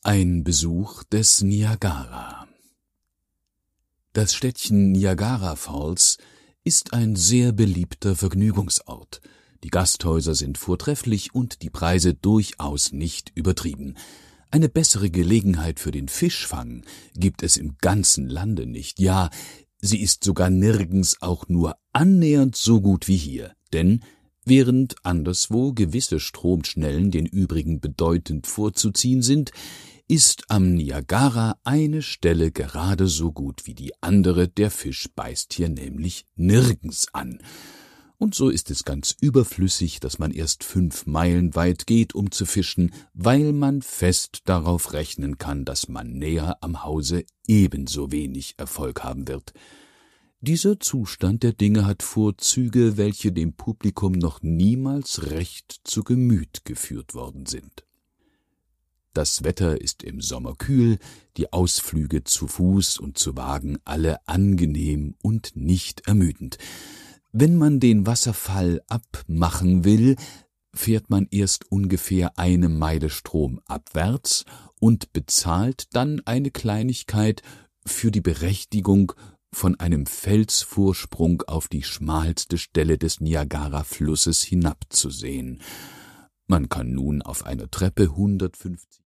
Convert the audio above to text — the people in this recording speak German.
Ein Besuch des Niagara. Das Städtchen Niagara Falls ist ein sehr beliebter Vergnügungsort. Die Gasthäuser sind vortrefflich und die Preise durchaus nicht übertrieben. Eine bessere Gelegenheit für den Fischfang gibt es im ganzen Lande nicht. Ja, sie ist sogar nirgends auch nur annähernd so gut wie hier. Denn während anderswo gewisse Stromschnellen den übrigen bedeutend vorzuziehen sind, ist am Niagara eine Stelle gerade so gut wie die andere, der Fisch beißt hier nämlich nirgends an. Und so ist es ganz überflüssig, dass man erst 5 Meilen weit geht, um zu fischen, weil man fest darauf rechnen kann, dass man näher am Hause ebenso wenig Erfolg haben wird. Dieser Zustand der Dinge hat Vorzüge, welche dem Publikum noch niemals recht zu Gemüt geführt worden sind. Das Wetter ist im Sommer kühl, die Ausflüge zu Fuß und zu Wagen alle angenehm und nicht ermüdend. Wenn man den Wasserfall abmachen will, fährt man erst ungefähr 1 Meile stromabwärts und bezahlt dann eine Kleinigkeit für die Berechtigung, von einem Felsvorsprung auf die schmalste Stelle des Niagara-Flusses hinabzusehen. Man kann nun auf einer Treppe 150